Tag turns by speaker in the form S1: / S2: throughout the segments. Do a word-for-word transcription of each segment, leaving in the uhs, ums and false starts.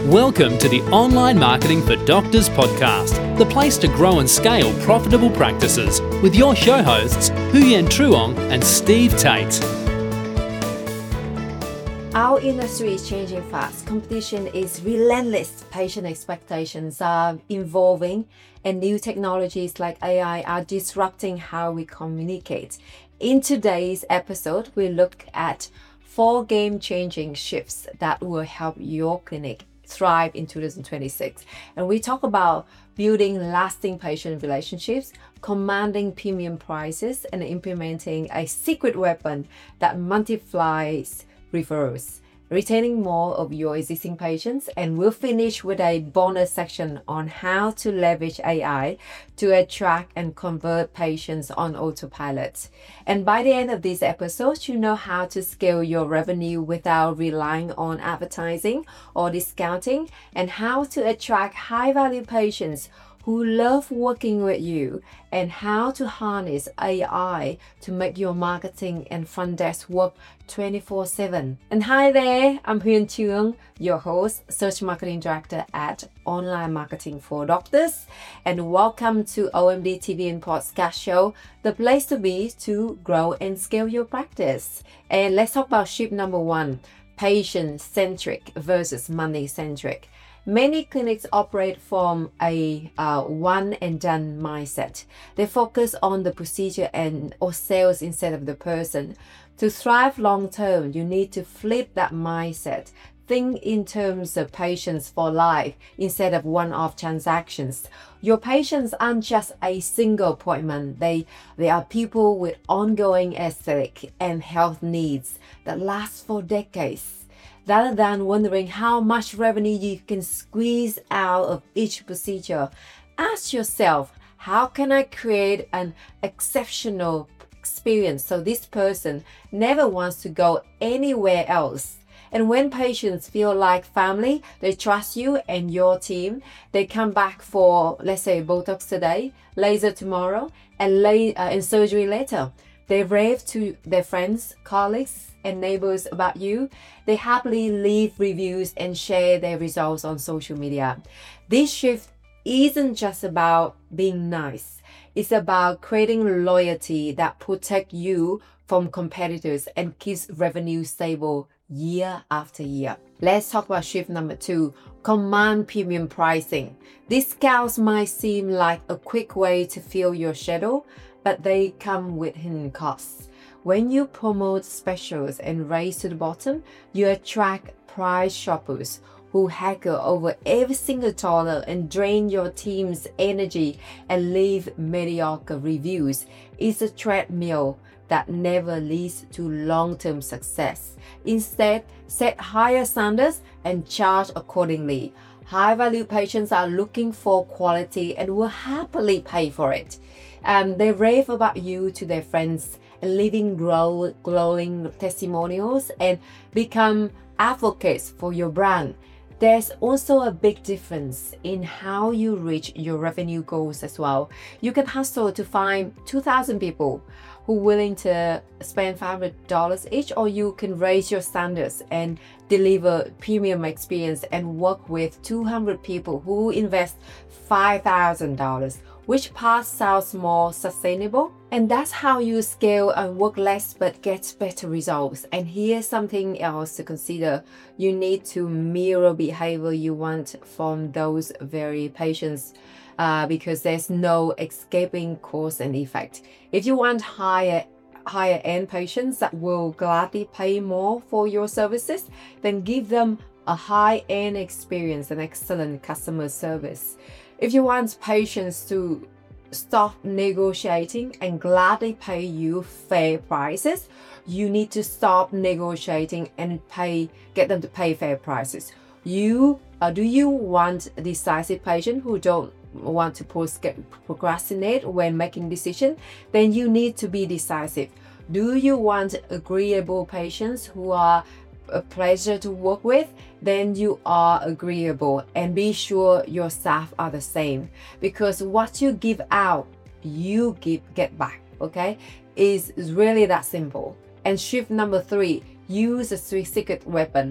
S1: Welcome to the Online Marketing for Doctors podcast, the place to grow and scale profitable practices with your show hosts, Huyen Truong and Steve Tate.
S2: Our industry is changing fast. Competition is relentless. Patient expectations are evolving, and new technologies like A I are disrupting how we communicate. In today's episode, we look at four game-changing shifts that will help your clinic thrive in two thousand twenty-six. And we talk about building lasting patient relationships, commanding premium prices, and implementing a secret weapon that multiplies referrals, retaining more of your existing patients. And we'll finish with a bonus section on how to leverage A I to attract and convert patients on autopilot. And by the end of this episode, you know how to scale your revenue without relying on advertising or discounting, and how to attract high-value patients who love working with you, and how to harness A I to make your marketing and front desk work twenty-four seven. And hi there, I'm Huyen Truong, your host, Search Marketing Director at Online Marketing for Doctors, and welcome to O M D T V and Podcast Show, the place to be to grow and scale your practice. And let's talk about shift number one, patient-centric versus money-centric. Many clinics operate from a uh, one and done mindset. They focus on the procedure and or sales instead of the person. To thrive long term, you need to flip that mindset. Think in terms of patients for life instead of one-off transactions. Your patients aren't just a single appointment. They, they are people with ongoing aesthetic and health needs that last for decades. Rather than wondering how much revenue you can squeeze out of each procedure, ask yourself, how can I create an exceptional experience so this person never wants to go anywhere else? And when patients feel like family, they trust you and your team. They come back for, let's say, Botox today, laser tomorrow, and, lay, uh, and surgery later. They rave to their friends, colleagues, and neighbors about you. They happily leave reviews and share their results on social media. This shift isn't just about being nice. It's about creating loyalty that protects you from competitors and keeps revenue stable year after year. Let's talk about shift number two, command premium pricing. Discounts might seem like a quick way to fill your schedule, but they come with hidden costs. When you promote specials and race to the bottom, you attract price shoppers who haggle over every single dollar and drain your team's energy and leave mediocre reviews. It's a treadmill that never leads to long-term success. Instead, set higher standards and charge accordingly. High-value patients are looking for quality and will happily pay for it. Um, they rave about you to their friends, leaving glow, glowing testimonials and become advocates for your brand. There's also a big difference in how you reach your revenue goals as well. You can hustle to find two thousand people who are willing to spend five hundred dollars each, or you can raise your standards and deliver premium experience and work with two hundred people who invest five thousand dollars. Which path sounds more sustainable? And that's how you scale and work less but get better results. And here's something else to consider. You need to mirror behavior you want from those very patients uh, because there's no escaping cause and effect. If you want higher higher end patients that will gladly pay more for your services, then give them a high-end experience and excellent customer service. If you want patients to stop negotiating and gladly pay you fair prices, you need to stop negotiating and pay, get them to pay fair prices. You uh, do you want a decisive patient who don't want to procrastinate when making decisions? Then you need to be decisive. Do you want agreeable patients who are a pleasure to work with? Then you are agreeable, and be sure your staff are the same, because what you give out, you give get back. Okay, is really that simple. And shift number three, use a secret weapon.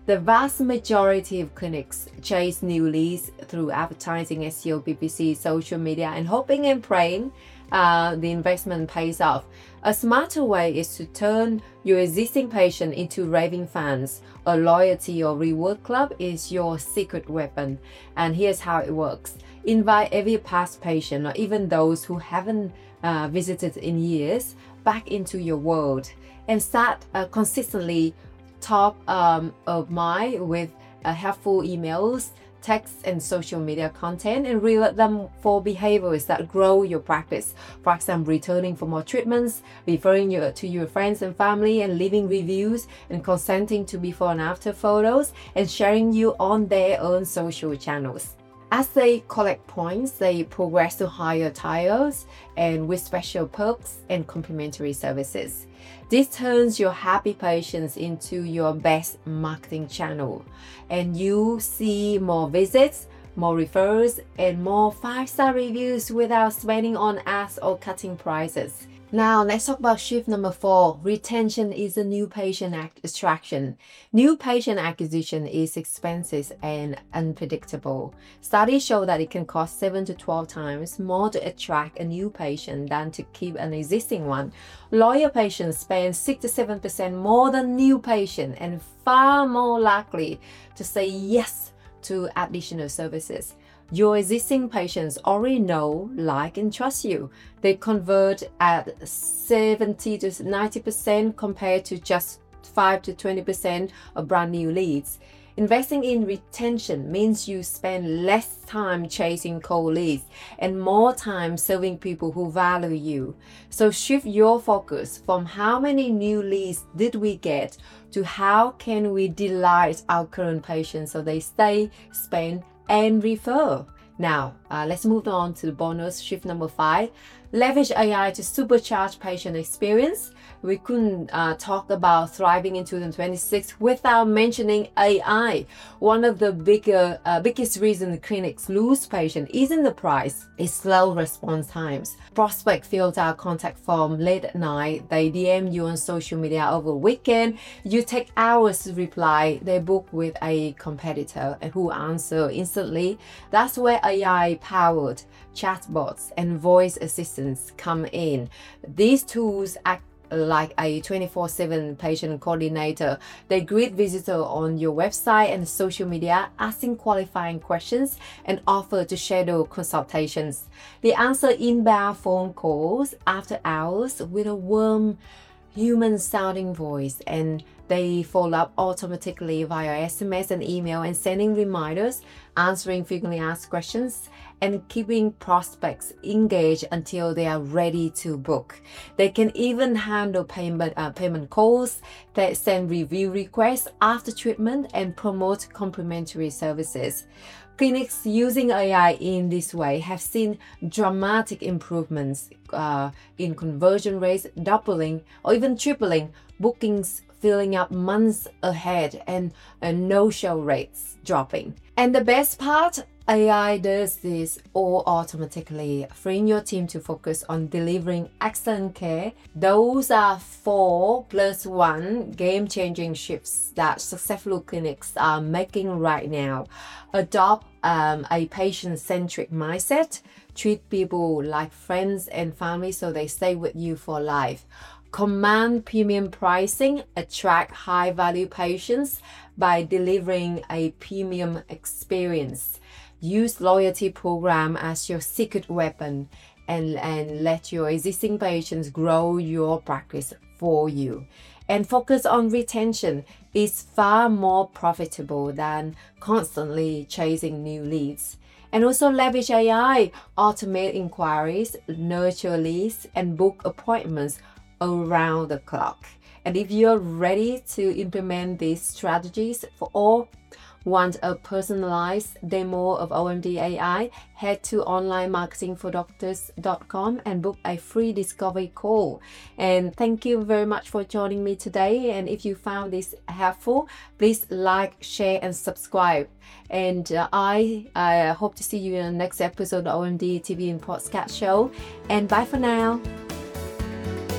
S2: The vast majority of clinics chase new leads through advertising, S E O, B P C, social media, and hoping and praying uh, the investment pays off. A smarter way is to turn your existing patient into raving fans. A loyalty or reward club is your secret weapon. And here's how it works. Invite every past patient, or even those who haven't uh, visited in years, back into your world, and start uh, consistently top um, of mind with uh, helpful emails, texts, and social media content, and reward them for behaviors that grow your practice. For example, returning for more treatments, referring you to your friends and family, and leaving reviews, and consenting to before and after photos, and sharing you on their own social channels. As they collect points, they progress to higher tiers and with special perks and complimentary services. This turns your happy patients into your best marketing channel, and you see more visits, more referrals, and more five-star reviews without spending on ads or cutting prices. Now let's talk about shift number four. Retention is a new patient attraction. New patient acquisition is expensive and unpredictable. Studies show that it can cost seven to twelve times more to attract a new patient than to keep an existing one. Loyal patients spend six to seven percent more than new patients and far more likely to say yes to additional services. Your existing patients already know, like, and trust you. They convert at seventy to ninety percent compared to just five to twenty percent of brand new leads. Investing in retention means you spend less time chasing cold leads and more time serving people who value you. So shift your focus from how many new leads did we get to how can we delight our current patients so they stay, spend, and refer. Now, uh, let's move on to the bonus shift number five. Leverage A I to supercharge patient experience. We couldn't uh, talk about thriving in two thousand twenty-six without mentioning A I. One of the bigger, uh, biggest reasons clinics lose patients isn't the price, it's slow response times. Prospect fills out contact form late at night, they D M you on social media over the weekend, you take hours to reply, they book with a competitor who answer instantly. That's where A I-powered chatbots and voice assistants come in. These tools act like a twenty-four seven patient coordinator. They greet visitors on your website and social media, asking qualifying questions and offer to schedule consultations. They answer inbound phone calls after hours with a warm, human-sounding voice, and they follow up automatically via S M S and email, and sending reminders, answering frequently asked questions, and keeping prospects engaged until they are ready to book. They can even handle payment uh, payment calls, they send review requests after treatment, and promote complimentary services. Clinics using A I in this way have seen dramatic improvements uh, in conversion rates, doubling or even tripling, bookings filling up months ahead, and uh, no-show rates dropping. And the best part, A I does this all automatically, freeing your team to focus on delivering excellent care. Those are four plus one game-changing shifts that successful clinics are making right now. Adopt um, a patient-centric mindset. Treat people like friends and family so they stay with you for life. Command premium pricing, attract high-value patients by delivering a premium experience. Use loyalty program as your secret weapon, and, and let your existing patients grow your practice for you. And focus on retention is far more profitable than constantly chasing new leads. And also leverage A I, automate inquiries, nurture leads, and book appointments around the clock. And if you're ready to implement these strategies for all, want a personalized demo of O M D A I, head to online marketing for doctors dot com and book a free discovery call. And thank you very much for joining me today. And if you found this helpful, please like, share, and subscribe. And uh, I uh, hope to see you in the next episode of O M D T V and Podcast Show. And bye for now.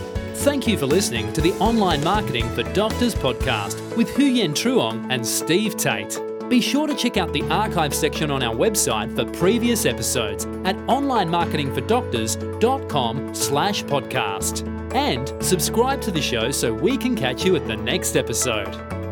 S1: Thank you for listening to the Online Marketing for Doctors podcast with Huyen Truong and Steve Tate. Be sure to check out the archive section on our website for previous episodes at online marketing for doctors dot com slash podcast. And subscribe to the show so we can catch you at the next episode.